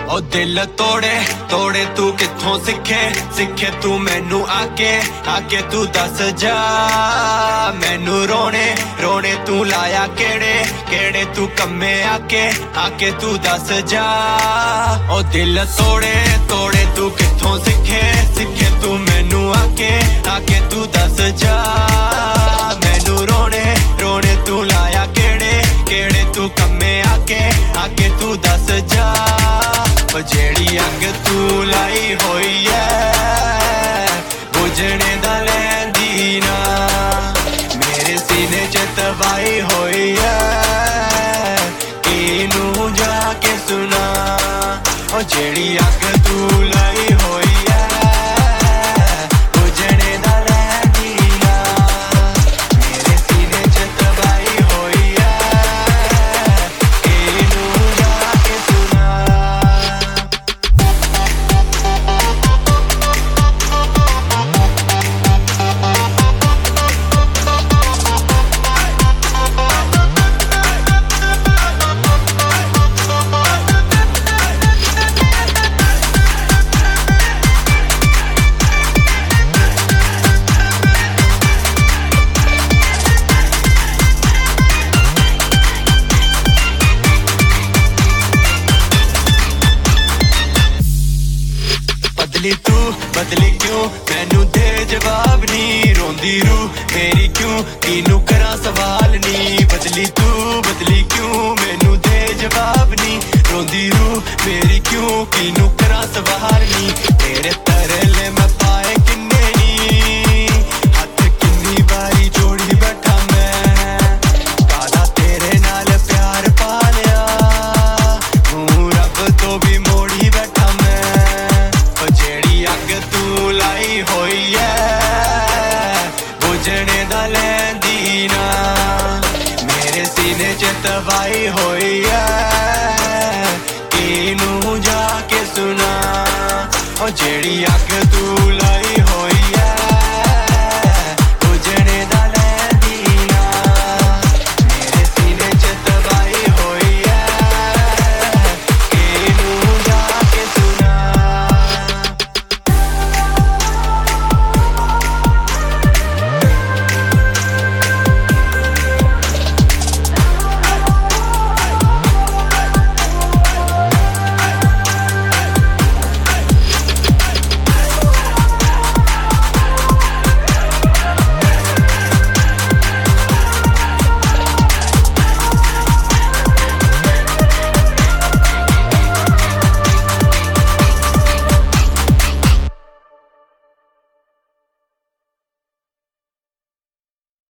ओ दिल तोड़े तोड़े तू कित्थों सिखे तू मैनू आके तू दस जा मैनू रोने तू लाया केड़े तू कम्मे आके तू दस जा ओ दिल तोड़े तोड़े तू कित्थों सिखे तू मैनू आके तू दस जा मैनू रोने तू लाया केड़े तू कम्मे आके तू दस जा जेड़ी अग तू लाई होई है बुझने दा लैंदी ना मेरे सीने च तबाही होई है किनू जाके सुना ओ जेड़ी अग तू लाई होई है बुझने दा लैंदी ना मेरे सीने च तबाही होई है किनू जाके सुना बदली क्यों मैनू दे जवाब नी रोंदी रू मेरी क्यों किनू करा सवाल नी बदली क्यों मैनू दे जवाब नी रोंदी रू मेरी क्यों किनू करा सवाल नी तेरे तरले मैं पाए किन्ने नी हाथ किन्नी बारी जोड़ी बैठा मैं काला तेरे नाल प्यार पा लिया हूं रब तो भी मोड़ी बैठा मैं जेड़ी अग तू लाई होई है बुझने दा लैंदी ना मेरे सीने च तबाही होई है किनू जाके सुना ओ जेड़ी अग